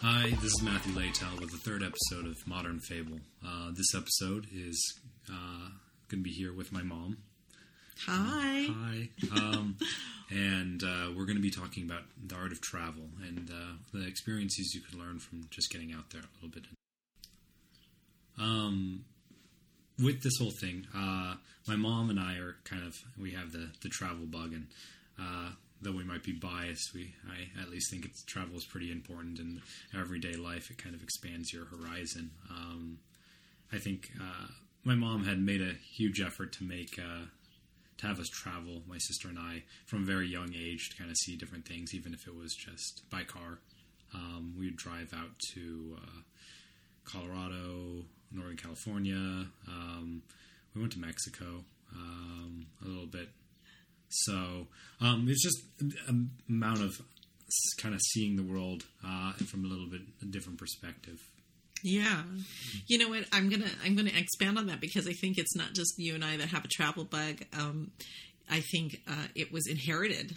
Hi, this is Matthew Laytel with the third episode of Modern Fable. This episode is going to be here with my mom. Hi. Hi. And we're going to be talking about the art of travel and the experiences you could learn from just getting out there a little bit. With this whole thing, my mom and I are we have the travel bug, and though we might be biased, I at least think travel is pretty important in everyday life. It kind of expands your horizon. I think my mom had made a huge effort to have us travel, my sister and I, from a very young age to kind of see different things, even if it was just by car. We would drive out to Colorado, Northern California. We went to Mexico a little bit. So it's just an amount of kind of seeing the world from a little bit a different perspective. Yeah. You know what? I'm gonna expand on that because I think it's not just you and I that have a travel bug. I think it was inherited.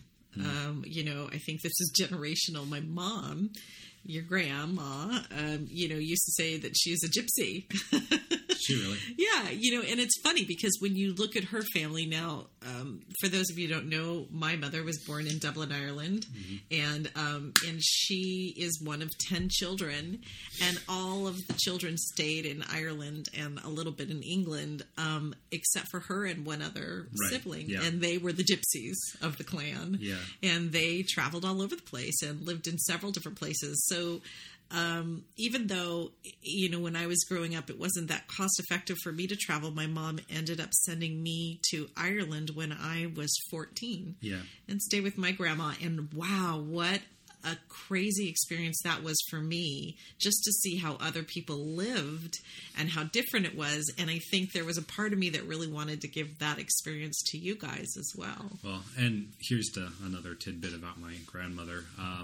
I think this is generational. My mom, your grandma, used to say that she's a gypsy. She really? Yeah, and it's funny because when you look at her family now, for those of you who don't know, my mother was born in Dublin, Ireland, and she is one of 10 children, and all of the children stayed in Ireland and a little bit in England, except for her and one other sibling, and they were the gypsies of the clan, and they traveled all over the place and lived in several different places. So even though, when I was growing up, it wasn't that cost effective for me to travel, my mom ended up sending me to Ireland when I was 14 and stay with my grandma. And wow, what a crazy experience that was for me, just to see how other people lived and how different it was. And I think there was a part of me that really wanted to give that experience to you guys as well. Well, and here's another tidbit about my grandmother.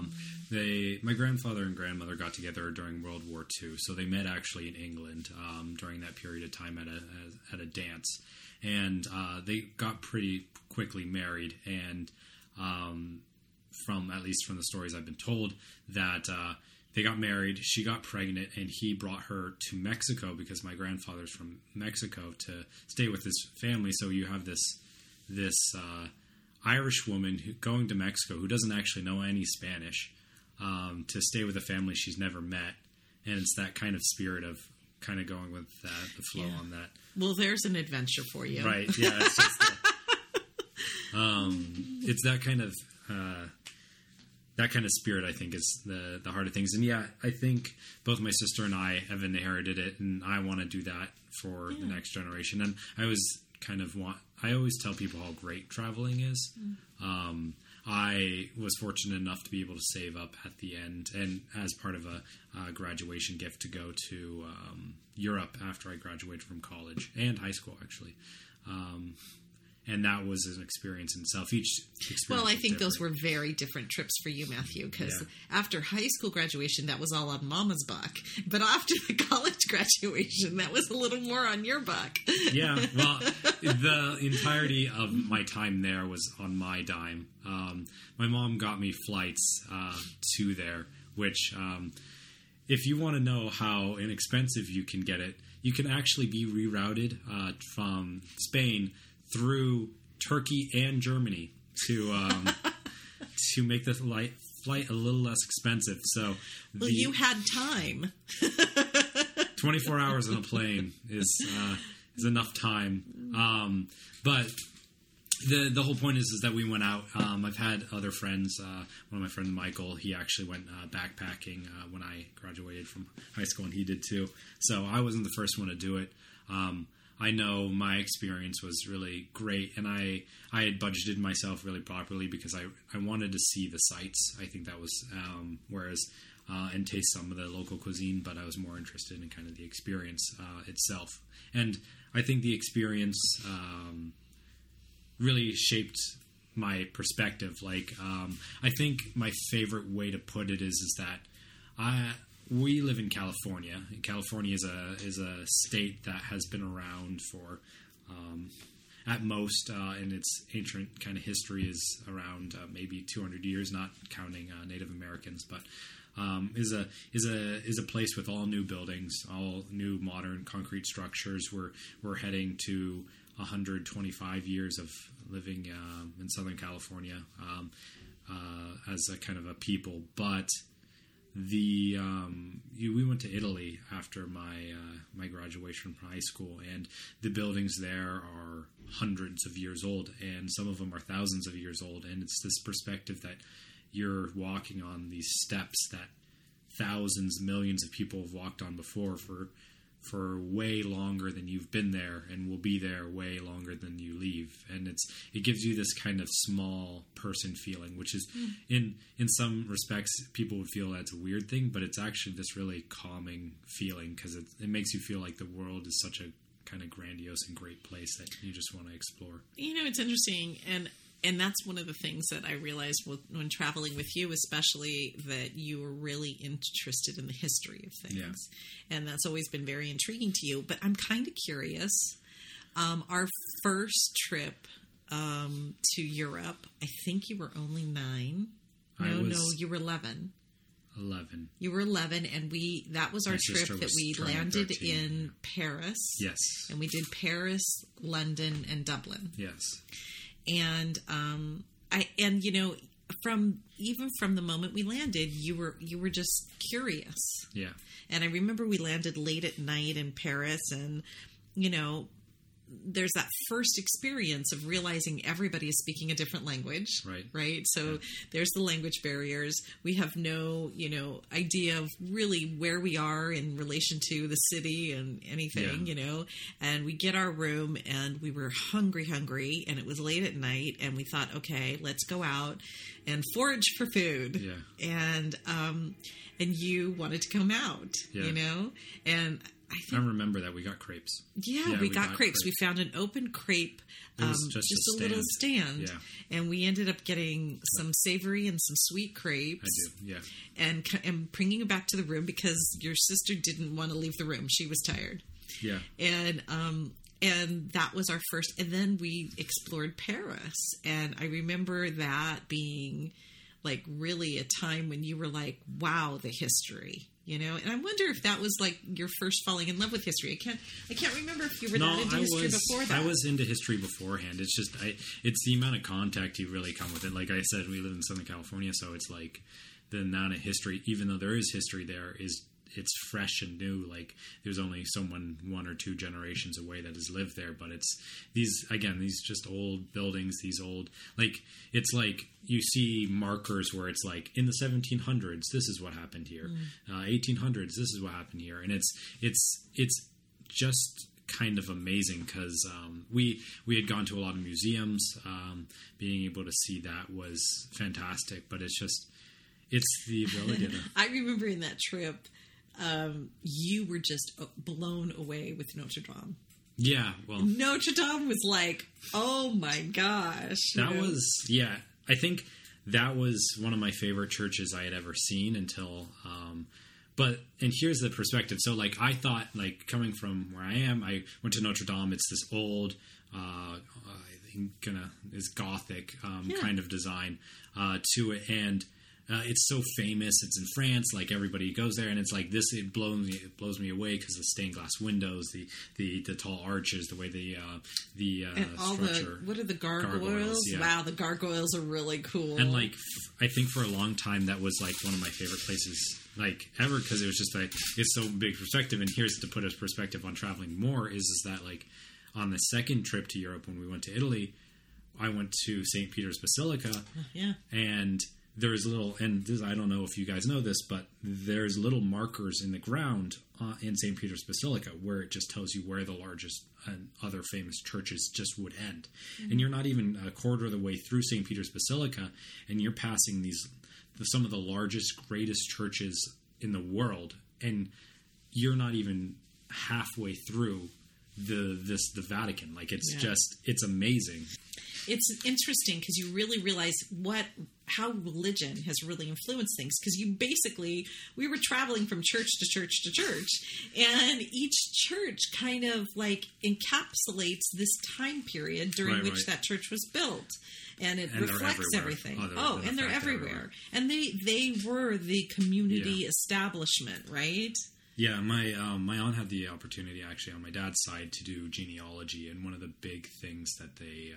My grandfather and grandmother got together during World War II, so they met actually in England during that period of time at a dance, and they got pretty quickly married. And from the stories I've been told, that they got married, she got pregnant, and he brought her to Mexico because my grandfather's from Mexico to stay with his family. So you have this Irish woman going to Mexico who doesn't actually know any Spanish to stay with a family she's never met, and it's that kind of spirit of kind of going with the flow on that. Well, there's an adventure for you, right? Yeah, it's just it's that kind of. That kind of spirit, I think, is the heart of things. And I think both my sister and I have inherited it, and I want to do that for the next generation. And I always tell people how great traveling is. I was fortunate enough to be able to save up at the end, and as part of a graduation gift, to go to Europe after I graduated from college and high school, actually. And that was an experience in itself. Each experience. Well, I think those were very different trips for you, Matthew, because after high school graduation, that was all on Mama's buck. But after the college graduation, that was a little more on your buck. Yeah, well, the entirety of my time there was on my dime. My mom got me flights to there, which, if you want to know how inexpensive you can get it, you can actually be rerouted from Spain through Turkey and Germany to make the flight a little less expensive. So, you had time. 24 hours on a plane is enough time. But the whole point is that we went out. I've had other friends. One of my friends, Michael, he actually went backpacking when I graduated from high school, and he did too. So I wasn't the first one to do it. I know my experience was really great, and I had budgeted myself really properly because I wanted to see the sights. I think that was and taste some of the local cuisine, but I was more interested in kind of the experience itself. And I think the experience really shaped my perspective. I think my favorite way to put it is that we live in California. California is a state that has been around for, at most, in its ancient kind of history, is around maybe 200 years, not counting Native Americans. But is a place with all new buildings, all new modern concrete structures. We're heading to 125 years of living in Southern California as a kind of a people. But we went to Italy after my graduation from high school, and the buildings there are hundreds of years old, and some of them are thousands of years old. And it's this perspective that you're walking on these steps that thousands, millions of people have walked on before for way longer than you've been there, and will be there way longer than you leave. And it gives you this kind of small person feeling, which is in some respects people would feel that's a weird thing, but it's actually this really calming feeling, because it makes you feel like the world is such a kind of grandiose and great place that you just want to explore. It's interesting, and that's one of the things that I realized when traveling with you, especially, that you were really interested in the history of things. Yeah. And that's always been very intriguing to you. But I'm kind of curious. Our first trip to Europe, I think you were only 9. No, you were 11. 11. You were 11, and that was our trip that we landed 13, in Paris. Yes. And we did Paris, London, and Dublin. Yes. And from the moment we landed, you were just curious. Yeah. And I remember we landed late at night in Paris, and there's that first experience of realizing everybody is speaking a different language. Right. So there's the language barriers. We have no, idea of really where we are in relation to the city and anything, and we get our room, and we were hungry, and it was late at night, and we thought, okay, let's go out and forage for food. Yeah. And you wanted to come out, and I remember that we got crepes. Yeah, we got crepes. We found an open crepe, just a little stand. Yeah. And we ended up getting some savory and some sweet crepes. I do, yeah. And bringing it back to the room because your sister didn't want to leave the room. She was tired. Yeah. And that was our first. And then we explored Paris. And I remember that being like really a time when you were like, wow, the history. And I wonder if that was like your first falling in love with history. I can't remember if you were that into history before that. I was into history beforehand. It's just it's the amount of contact you really come with it. Like I said, we live in Southern California, so it's like the amount of history, even though there is history there, it's fresh and new. Like there's only someone 1 or 2 generations away that has lived there, but it's these just old buildings, these old, like, it's like you see markers where it's like in the 1700s, this is what happened here. 1800s, this is what happened here. And it's just kind of amazing because we had gone to a lot of museums. Being able to see that was fantastic, but it's the ability to... I remember in that trip, you were just blown away with Notre Dame. Yeah, well... Notre Dame was like, oh my gosh. That was, yeah. I think that was one of my favorite churches I had ever seen until... and here's the perspective. So, like, I thought, like, coming from where I am, I went to Notre Dame. It's this old, I think, is Gothic kind of design to it. And... it's so famous. It's in France. Like everybody goes there, and it's like this. It blows me away because the stained glass windows, the tall arches, the way the and all structure. What are the gargoyles? Yeah. Wow, the gargoyles are really cool. And like, I think for a long time that was like one of my favorite places like ever because it was just like it's so big perspective. And here's to put a perspective on traveling more is that like on the second trip to Europe when we went to Italy, I went to St. Peter's Basilica. Yeah, and. There's I don't know if you guys know this, but there's little markers in the ground in St. Peter's Basilica where it just tells you where the largest and other famous churches just would end. Mm-hmm. And you're not even a quarter of the way through St. Peter's Basilica, and you're passing some of the largest, greatest churches in the world, and you're not even halfway through the Vatican. Like it's amazing. It's interesting because you really realize how religion has really influenced things. Because we were traveling from church to church to church, and each church kind of like encapsulates this time period during which that church was built. And it reflects everything. And they're everywhere. And they were the community establishment, right? Yeah, my aunt had the opportunity actually on my dad's side to do genealogy, and one of the big things that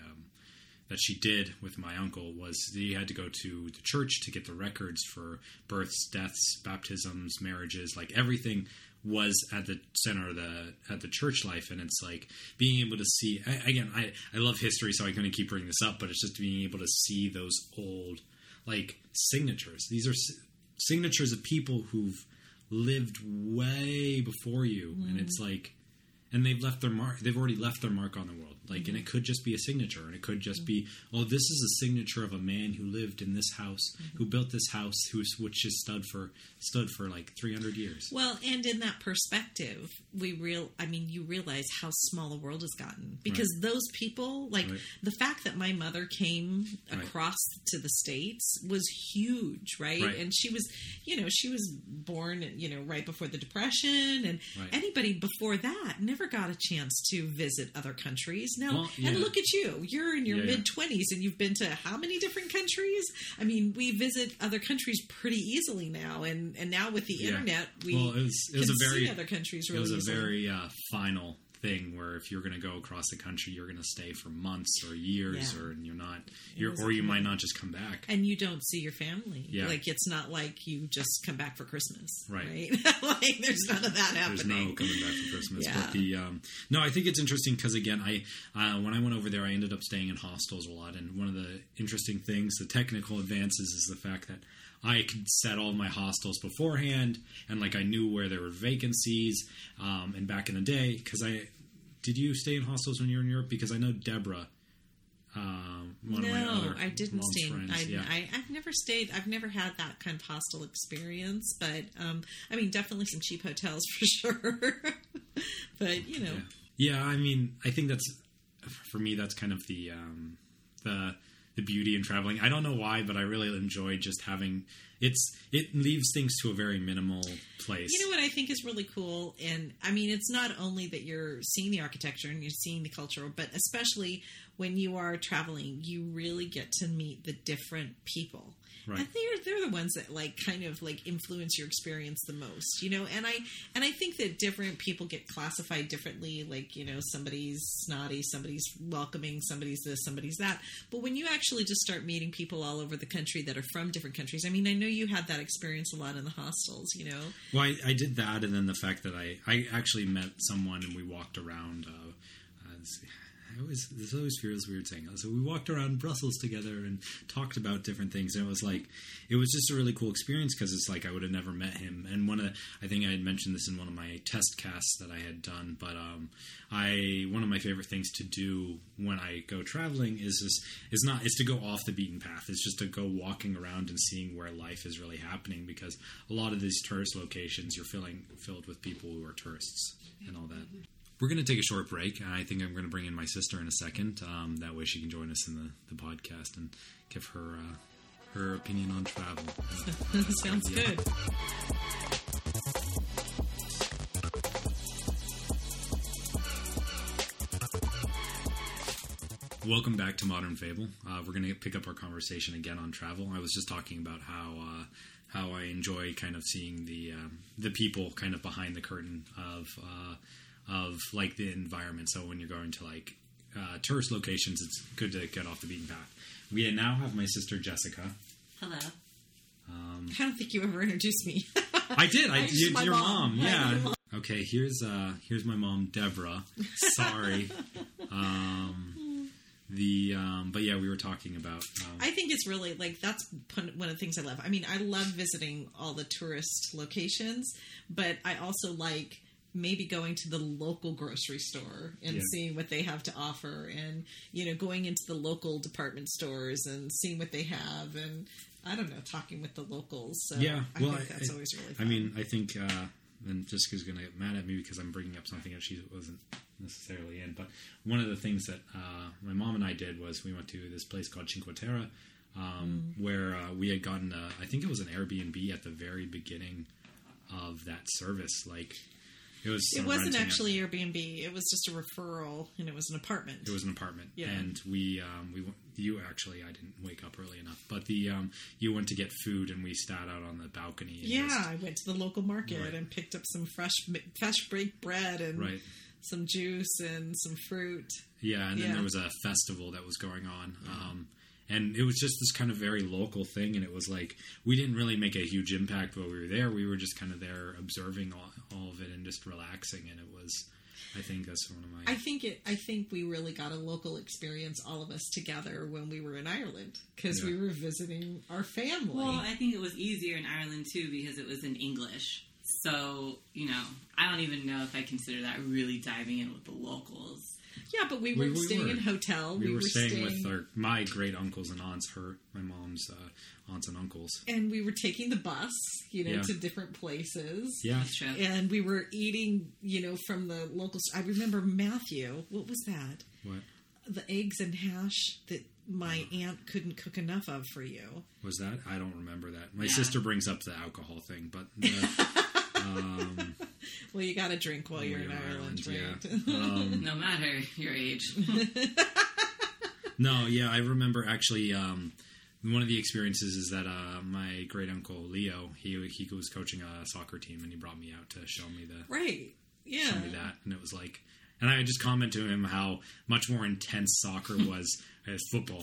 that she did with my uncle was he had to go to the church to get the records for births, deaths, baptisms, marriages, like everything was at the center of the church life. And it's like being able to see, I love history, so I'm going to keep bringing this up, but it's just being able to see those old like signatures. These are signatures of people who've lived way before you. And it's like, and they've left their mark. They've already left their mark on the world. Like, and it could just be a signature, and it could just be, oh, this is a signature of a man who lived in this house, who built this house, which has stood for like 300 years. Well, and in that perspective, you realize how small the world has gotten, because those people, like the fact that my mother came across to the States was huge, right? And she was born, right before the Depression, and anybody before that never got a chance to visit other countries. Now, and look at you. You're in your mid-20s, and you've been to how many different countries? I mean, we visit other countries pretty easily now, and now with the internet, we can see other countries really easily. It was a very final thing where if you're going to go across the country, you're going to stay for months or years, or you might not just come back, and you don't see your family. Like, it's not like you just come back for Christmas, right? Like, there's none of that happening. There's no coming back for Christmas. But I think it's interesting because again, when I went over there, I ended up staying in hostels a lot, and one of the interesting things, the technical advances, is the fact that I could set all my hostels beforehand, and like I knew where there were vacancies. And back in the day, did you stay in hostels when you were in Europe? Because I know Deborah, one of my other I didn't stay. Friends, I've never stayed. I've never had that kind of hostel experience, but definitely some cheap hotels for sure. But I mean, I think that's, for me, that's kind of the beauty in traveling. I don't know why, but I really enjoy just having it leaves things to a very minimal place. You know what I think is really cool? And I mean, it's not only that you're seeing the architecture and you're seeing the culture, but especially when you are traveling, you really get to meet the different people. Right. And they're the ones that kind of influence your experience the most, And I think that different people get classified differently. Somebody's snotty, somebody's welcoming, somebody's this, somebody's that. But when you actually just start meeting people all over the country that are from different countries, I mean, I know you had that experience a lot in the hostels, Well, I did that, and then the fact that I actually met someone and we walked around. This always feels weird saying that. So we walked around Brussels together and talked about different things. And it was just a really cool experience because it's like I would have never met him. And I think I had mentioned this in one of my test casts that I had done. But one of my favorite things to do when I go traveling is to go off the beaten path. It's just to go walking around and seeing where life is really happening, because a lot of these tourist locations you're filled with people who are tourists and all that. We're going to take a short break. I think I'm going to bring in my sister in a second. That way she can join us in the podcast and give her opinion on travel. Sounds good. Welcome back to Modern Fable. We're going to pick up our conversation again on travel. I was just talking about how I enjoy kind of seeing the people kind of behind the curtain of the environment. So when you're going to tourist locations, it's good to get off the beaten path. We now have my sister Jessica. Hello. I don't think you ever introduced me. I did. Your mom. Yeah. Okay. Here's my mom, Deborah. Sorry. But yeah, we were talking about. I think it's really that's one of the things I love. I mean, I love visiting all the tourist locations, but I also like maybe going to the local grocery store and seeing what they have to offer, and going into the local department stores and seeing what they have, and I don't know, talking with the locals. So I think that's always really fun. I mean, I think and Jessica's going to get mad at me because I'm bringing up something that she wasn't necessarily in. But one of the things that my mom and I did was we went to this place called Cinque Terre, where we had gotten, I think it was an Airbnb at the very beginning of that service. Like, it wasn't actually Airbnb. It was just a referral, and it was an apartment. It was an apartment, yeah. And you actually, I didn't wake up early enough, but you went to get food, and we sat out on the balcony. And I went to the local market and picked up some fresh baked bread and some juice and some fruit. Yeah, and then there was a festival that was going on. And it was just this kind of very local thing, and it was like we didn't really make a huge impact while we were there. We were just kind of there observing all of it and just relaxing, and it was. I think that's one of my. I think we really got a local experience, all of us together, when we were in Ireland because we were visiting our family. Well, I think it was easier in Ireland too because it was in English. So I don't even know if I consider that really diving in with the locals. Yeah, but we weren't staying in a hotel. We were staying with my great uncles and aunts, my mom's aunts and uncles. And we were taking the bus, to different places. Yeah. And we were eating, from the local... I remember Matthew. What was that? What? The eggs and hash that my aunt couldn't cook enough of for you. Was that? I don't remember that. My sister brings up the alcohol thing, but... well, you got to drink while you're in Ireland, right? Yeah. No matter your age. No, yeah, I remember actually one of the experiences is that my great uncle Leo, he was coaching a soccer team, and he brought me out to show me show me that, and it was like, and I just commented to him how much more intense soccer was as football.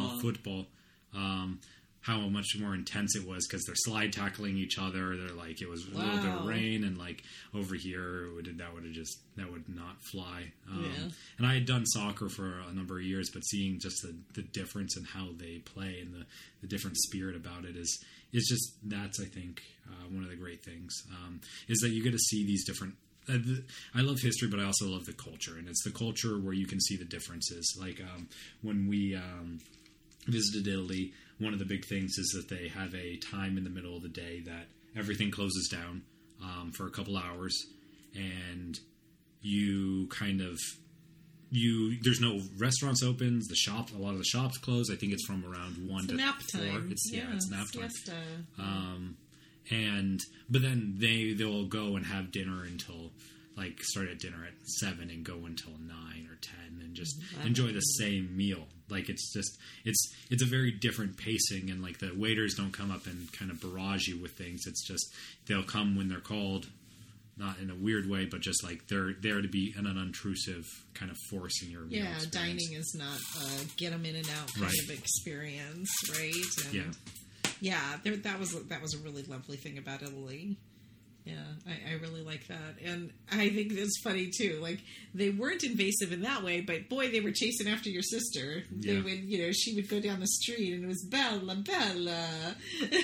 How much more intense it was because they're slide tackling each other. They're like, it was a little bit of rain, and like over here that would not fly. And I had done soccer for a number of years, but seeing just the difference in how they play and the different spirit about it is just, that's, I think, one of the great things, is that you get to see these different, I love history, but I also love the culture, and it's the culture where you can see the differences. Like, when we, visited Italy, one of the big things is that they have a time in the middle of the day that everything closes down for a couple hours, and you there's no restaurants open. A lot of the shops close. I think it's from around 1 to 4. It's nap time. But then they'll go and have dinner until start at dinner at 7 and go until 9 or 10 and just enjoy the same meal. Like, it's a very different pacing, and like the waiters don't come up and kind of barrage you with things. It's just, they'll come when they're called, not in a weird way, but just like they're there to be an unobtrusive kind of force in your meal experience. Dining is not a get them in and out kind of experience, right? And that was a really lovely thing about Italy. Yeah, I really like that. And I think it's funny, too. Like, they weren't invasive in that way, but boy, they were chasing after your sister. They would, she would go down the street and it was Bella, Bella.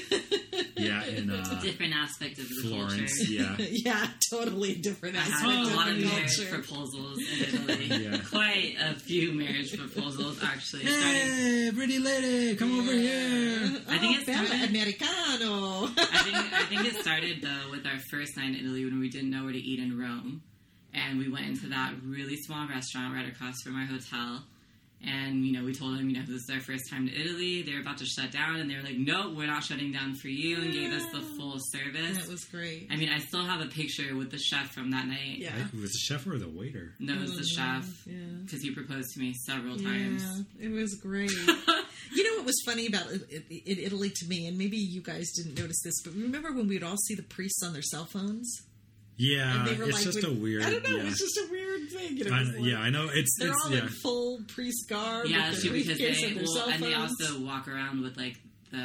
Yeah, in it's a different aspect of the Florence, culture. Yeah, totally different aspect of the culture. A lot of marriage proposals in Italy. Quite a few marriage proposals, actually. Hey, pretty lady, come over here. I think it started... Americano. I think it started, though, with our first night in Italy when we didn't know where to eat in Rome. And we went into that really small restaurant right across from our hotel. And, we told them, this is our first time to Italy. They were about to shut down, and they were like, no, we're not shutting down for you, and gave us the full service. That was great. I mean, I still have a picture with the chef from that night. Yeah. Was the chef or the waiter? No, it was the chef. Because he proposed to me several times. Yeah, it was great. What was funny about in Italy to me, and maybe you guys didn't notice this, but remember when we would all see the priests on their cell phones? Yeah, it's just a weird... I don't know, it's just a weird thing. I know. They're all in full priest garb. Yeah, with too, because they also walk around with, the...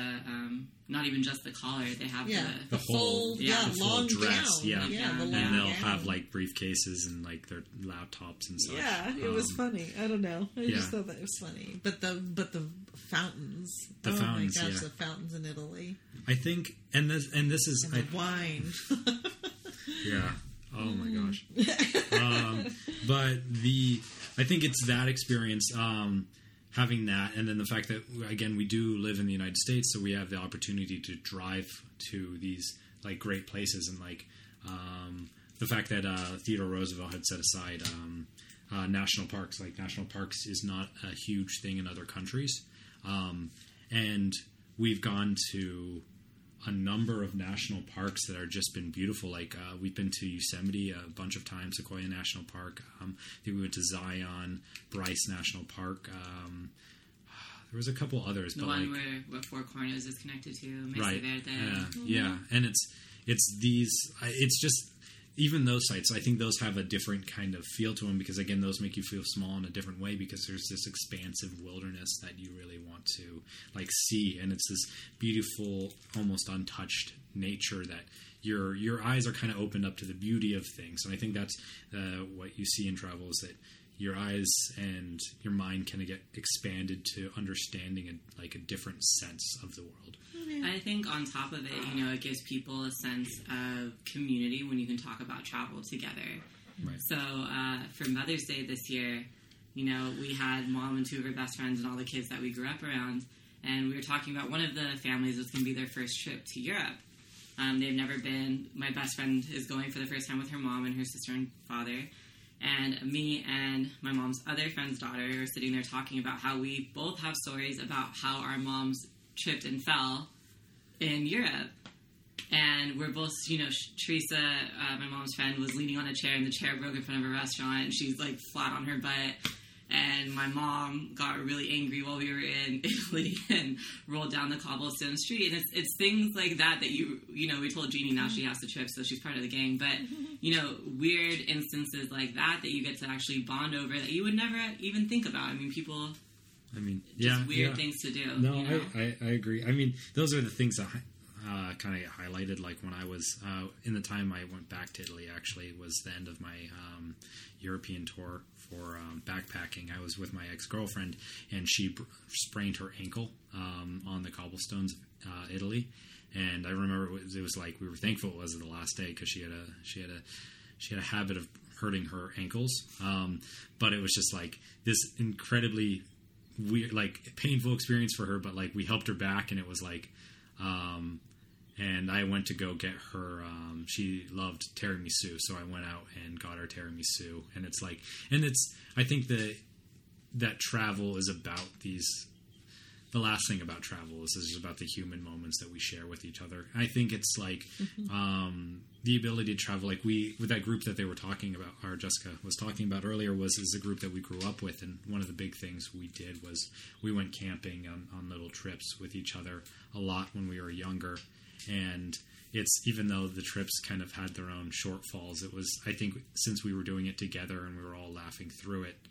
not even just the collar, they have the whole long dress, gown. And they'll have briefcases and their laptops and stuff. Yeah, it was funny. I don't know. I just thought that was funny. But the fountains. Fountains, my gosh, the fountains in Italy. I think, and this is the wine. Yeah. Oh my gosh. But I think it's that experience. Having that, and then the fact that, again, we do live in the United States, so we have the opportunity to drive to these great places, and the fact that Theodore Roosevelt had set aside national parks. Like, national parks is not a huge thing in other countries. And we've gone to a number of national parks that are just been beautiful. Like, we've been to Yosemite a bunch of times, Sequoia National Park. I think we went to Zion, Bryce National Park. There was a couple others. The one where Four Corners is connected to, Mesa right. Verde. Yeah. And it's just, even those sites, I think those have a different kind of feel to them, because, again, those make you feel small in a different way, because there's this expansive wilderness that you really want to, like, see, and it's this beautiful, almost untouched nature that your eyes are kind of opened up to the beauty of things. And I think that's what you see in travel, is that your eyes and your mind kind of get expanded to understanding a different sense of the world. I think on top of it, it gives people a sense of community when you can talk about travel together. Right. So for Mother's Day this year, we had Mom and two of her best friends and all the kids that we grew up around, and we were talking about one of the families was going to be their first trip to Europe. They've never been. My best friend is going for the first time with her mom and her sister and father. And me and my mom's other friend's daughter are sitting there talking about how we both have stories about how our moms tripped and fell in Europe. And we're both, Teresa, my mom's friend, was leaning on a chair and the chair broke in front of a restaurant and she's like flat on her butt. And my mom got really angry while we were in Italy and rolled down the cobblestone street. And it's things like that we told Jeannie now she has to trip, so she's part of the gang. But, weird instances like that you get to actually bond over that you would never even think about. I mean, people... weird things to do. No, I agree. I mean, those are the things that kind of get highlighted. Like, when I was in the time I went back to Italy, actually, it was the end of my European tour for backpacking. I was with my ex-girlfriend, and she sprained her ankle on the cobblestones of Italy. And I remember it was like, we were thankful it was the last day, because she had a habit of hurting her ankles. But it was just like this incredibly weird, like, painful experience for her, but like, we helped her back, and it was like, and I went to go get her, she loved tiramisu, so I went out and got her tiramisu, and it's like, I think that travel is about the last thing about travel is about the human moments that we share with each other. I think it's like, the ability to travel, like with that group that they were talking about, or Jessica was talking about earlier, is a group that we grew up with. And one of the big things we did was we went camping on little trips with each other a lot when we were younger. And even though the trips kind of had their own shortfalls, it was, I think, since we were doing it together and we were all laughing through it,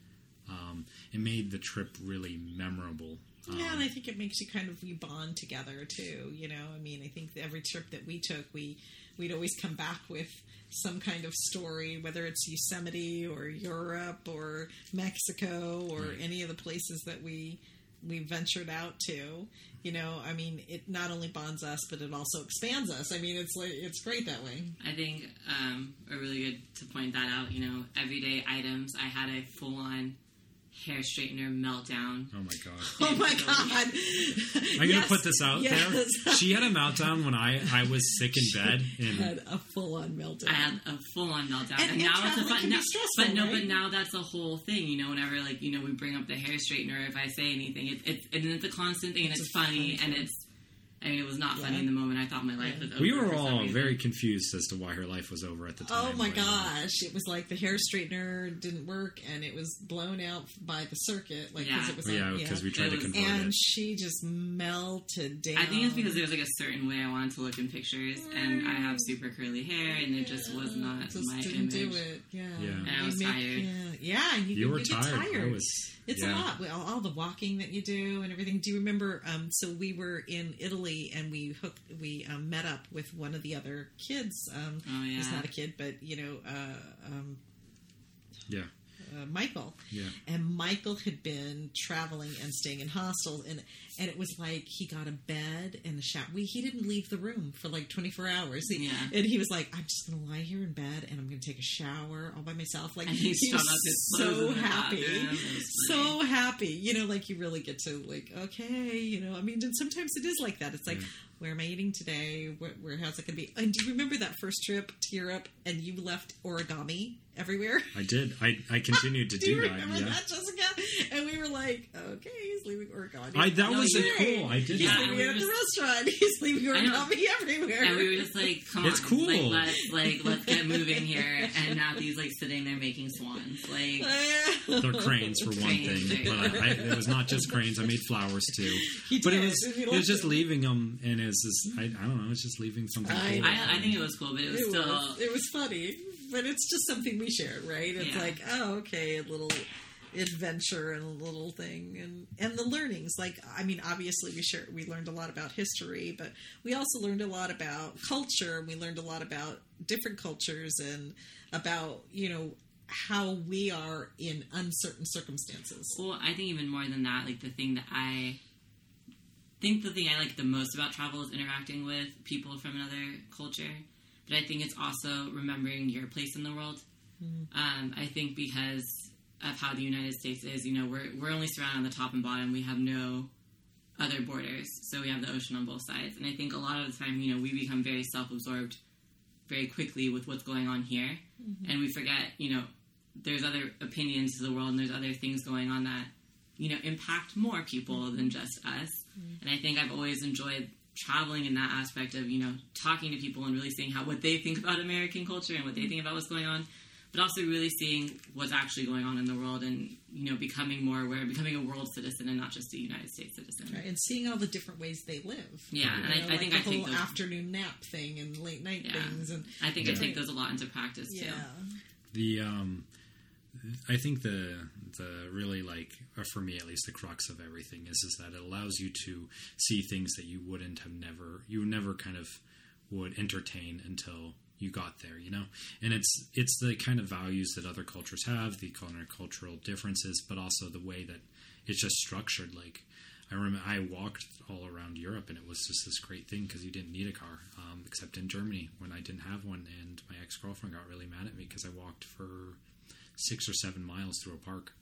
it made the trip really memorable. Yeah, and I think it makes you you bond together too. I mean, I think every trip that we took, we'd always come back with some kind of story, whether it's Yosemite or Europe or Mexico or any of the places that we ventured out to. I mean, it not only bonds us, but it also expands us. I mean, it's great that way. I think a really good to point that out. Everyday items. I had a full-on hair straightener meltdown. Oh my god! Oh my god! I'm gonna put this out there. She had a meltdown when I was sick in bed. And had a full-on meltdown. I had a full-on meltdown, and now it's a fun. But now that's a whole thing. Whenever we bring up the hair straightener, if I say anything, it's a constant thing, and it's funny, and it's. I mean, it was not funny in the moment. I thought my life was over. We were all very confused as to why her life was over at the time. Oh my gosh. It was like the hair straightener didn't work and it was blown out by the circuit. Because we tried to convert it. And she just melted down. I think it's because there was a certain way I wanted to look in pictures, and I have super curly hair, and it just was not my didn't image. Do it. Yeah. And I was tired. Yeah. You were tired. It's a lot. All the walking that you do and everything. Do you remember? So we were in Italy and we met up with one of the other kids. He's not a kid, but Michael. Yeah. And Michael had been traveling and staying in hostels, and it was like he got a bed and a shower. He didn't leave the room for like 24 hours. And he was like, I'm just going to lie here in bed and I'm going to take a shower all by myself. Like, and he was so happy. So happy. You know, like you really get to like, okay, you know, I mean, and sometimes it is like that. It's like, where am I eating today? How's it going to be? And do you remember that first trip to Europe and you left origami everywhere? I did. I continued to do you that. remember Yeah. that, Jessica? And we were like, okay, he's leaving origami. That was cool. I did He's that. leaving it at the restaurant. He's leaving origami everywhere. And we were just like, come It's on. cool. Let's get moving here. And now he's like sitting there making swans. Like, They're cranes for one Cranes, thing, right. but it was not just cranes. I made flowers too. He But did. it was just leaving them, and it was just, I don't know, it's just leaving something I cool. know. I think it was cool, but it was still. It was funny, but it's just something we share, right? It's Yeah. like, oh, okay, a little adventure and a little thing, and the learnings. Like, I mean, obviously we learned a lot about history, but we also learned a lot about culture. And we learned a lot about different cultures and about, you know, how we are in uncertain circumstances. Well, I think even more than that, like the thing I like the most about travel is interacting with people from another culture. But I think it's also remembering your place in the world. I think because of how the United States is, you know, we're only surrounded on the top and bottom. We have no other borders, so we have the ocean on both sides. And I think a lot of the time, you know, we become very self-absorbed very quickly with what's going on here, and we forget, you know, there's other opinions to the world, and there's other things going on that, you know, impact more people than just us. And I think I've always enjoyed traveling in that aspect of, you know, talking to people and really seeing what they think about American culture and what they think about what's going on, but also really seeing what's actually going on in the world and, you know, becoming more aware, becoming a world citizen and not just a United States citizen. Right, and seeing all the different ways they live. Yeah, and You know, I think like I the take whole those, afternoon nap thing and late night things, and I think I take those a lot into practice too. yeah. I think the really, like, for me at least, the crux of everything is that it allows you to see things that you never kind of would entertain until you got there, you know? And it's the kind of values that other cultures have, the kind of cultural differences, but also the way that it's just structured. Like, I remember I walked all around Europe, and it was just this great thing because you didn't need a car, except in Germany when I didn't have one, and my ex-girlfriend got really mad at me because I walked for 6 or 7 miles through a park.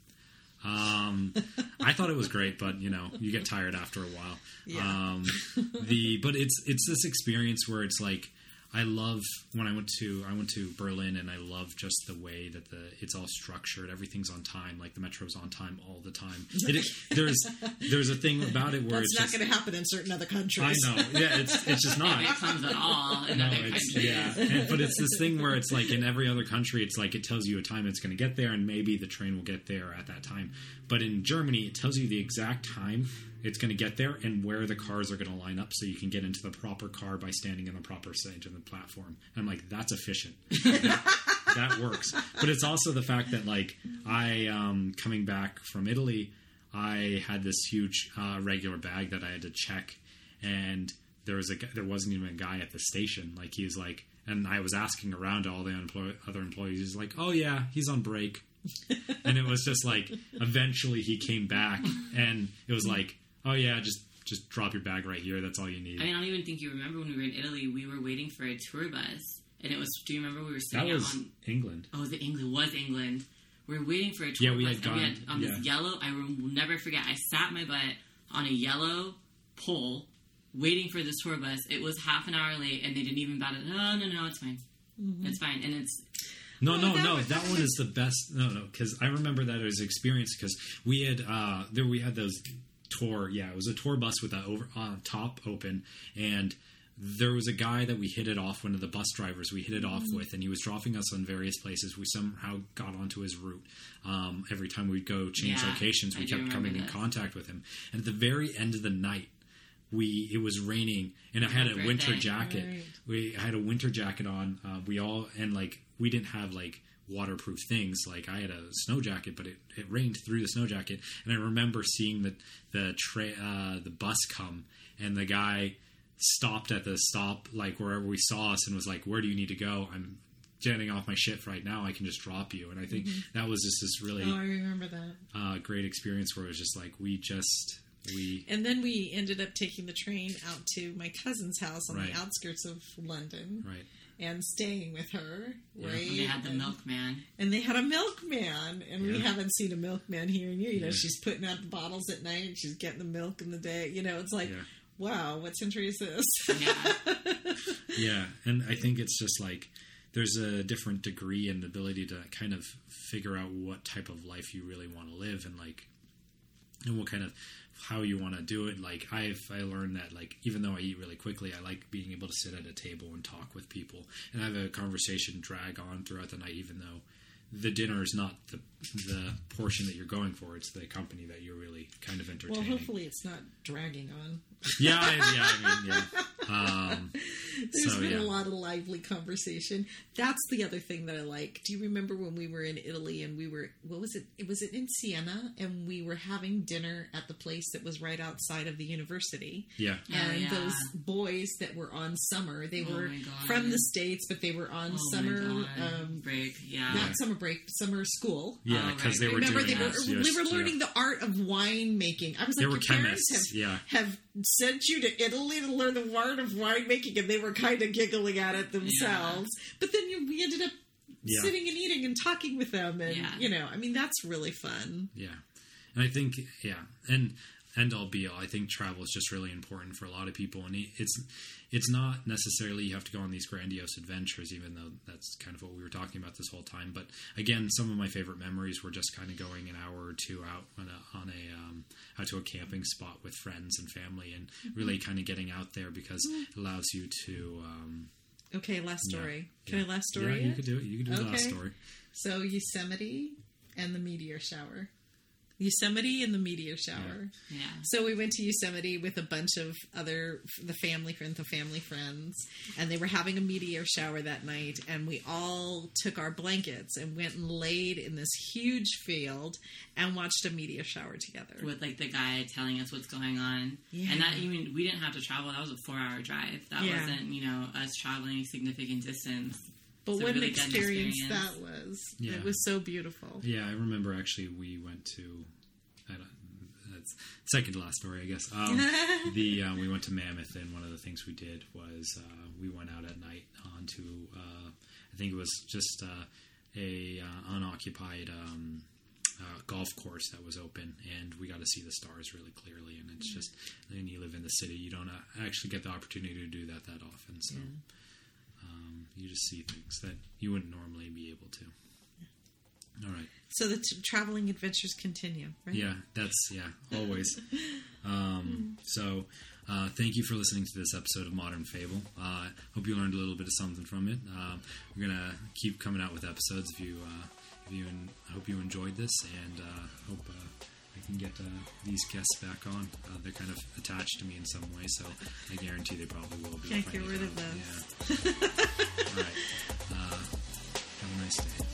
I thought it was great, but you know, you get tired after a while. Yeah. But it's this experience where it's like, I love when I went to Berlin, and I love just the way that it's all structured. Everything's on time. Like the metro's on time all the time. There's a thing about it where that's it's not going to happen in certain other countries. I know. Yeah, it's just not. If it comes at all in other countries. But it's this thing where it's like in every other country, it's like it tells you a time it's going to get there, and maybe the train will get there at that time. But in Germany, it tells you the exact time it's going to get there and where the cars are going to line up so you can get into the proper car by standing in the proper stage of the platform. And I'm like, that's efficient. That works. But it's also the fact that, like, I, coming back from Italy, I had this huge regular bag that I had to check, and there wasn't even a guy at the station. Like, he was like, and I was asking around to all the other employees. He's like, oh yeah, he's on break. And it was just like, eventually he came back, and it was like, oh yeah, just drop your bag right here. That's all you need. I mean, I don't even think you remember when we were in Italy, we were waiting for a tour bus, and it was, do you remember we were sitting That was on England. Oh, was it England? Was England. We were waiting for a tour we bus, had and we gone, had on this yellow, I will never forget, I sat my butt on a yellow pole waiting for this tour bus. It was half an hour late, and they didn't even bat it. No, it's fine. Mm-hmm. It's fine. And it's... No, that one is the best. No, because I remember that as an experience because we had we had those tour. Yeah, it was a tour bus with the top open, and there was a guy that we hit it off. One of the bus drivers we hit it off with, and he was dropping us on various places. We somehow got onto his route. Every time we'd go change locations, we kept coming in contact with him. And at the very end of the night, it was raining, and I had a winter jacket. Right. I had a winter jacket on. We didn't have like waterproof things. Like I had a snow jacket, but it rained through the snow jacket. And I remember seeing the bus come, and the guy stopped at the stop, like wherever we saw us, and was like, "Where do you need to go?" I'm getting off my shift right now, I can just drop you. And I think that was just this really I remember that. great experience where it was just like we and then we ended up taking the train out to my cousin's house on Right. the outskirts of London. right. And staying with her, right? And they had the milkman. And they had a milkman, and we Yeah. haven't seen a milkman here in years. You know, Yeah. she's putting out the bottles at night, and she's getting the milk in the day. You know, it's like, Yeah. wow, what century is this? Yeah. Yeah, and I think it's just like there's a different degree and ability to kind of figure out what type of life you really want to live, and like, and what kind of how you want to do it. Like I learned that like even though I eat really quickly, I like being able to sit at a table and talk with people and have a conversation drag on throughout the night, even though the dinner is not the portion that you're going for. It's the company that you're really kind of entertaining. Well, hopefully it's not dragging on. There's been a lot of lively conversation. That's the other thing that I like. Do you remember when we were in Italy and we were, what was it? Was it in Siena? And we were having dinner at the place that was right outside of the university. Yeah. And yeah. those boys that were on summer, they Oh were my God. from the States, but they were on summer, break. Yeah. not summer break, summer school. Yeah, Oh, because right, they right. were Remember, doing they were, that. we were learning the art of wine making. I was like, They were your parents chemists, have sent you to Italy to learn the art of wine making, and they were kind of giggling at it themselves. But then we ended up sitting and eating and talking with them, and you know, I mean, that's really fun. Yeah, and I think and end all be all. I think travel is just really important for a lot of people, and it's not necessarily you have to go on these grandiose adventures, even though that's kind of what we were talking about this whole time. But again, some of my favorite memories were just kind of going an hour or two out out to a camping spot with friends and family, and really kind of getting out there because it allows you to. Okay, last story. Yeah, Can I last story? Yeah, you could do it. You could do the last story. So Yosemite and the meteor shower. Yosemite and the meteor shower. Yeah. So we went to Yosemite with a bunch of the family friends, and they were having a meteor shower that night, and we all took our blankets and went and laid in this huge field and watched a meteor shower together. With like the guy telling us what's going on. Yeah. And that even, we didn't have to travel. That was a 4-hour drive. That wasn't, us traveling a significant distance. But It's a what really an good experience experience. that was. Yeah. It was so beautiful. Yeah, I remember actually we went to. That's second to last story, I guess. We went to Mammoth, and one of the things we did was we went out at night onto I think it was just a unoccupied golf course that was open, and we got to see the stars really clearly. And it's just, and you live in the city, you don't actually get the opportunity to do that often. So you just see things that you wouldn't normally be able to. All right. So the traveling adventures continue, right? Yeah, always. So thank you for listening to this episode of Modern Fable. Hope you learned a little bit of something from it. We're going to keep coming out with episodes I hope you enjoyed this, and hope I can get these guests back on. They're kind of attached to me in some way, so I guarantee they probably will be. Can't get rid of them. Yeah. All right. Have a nice day.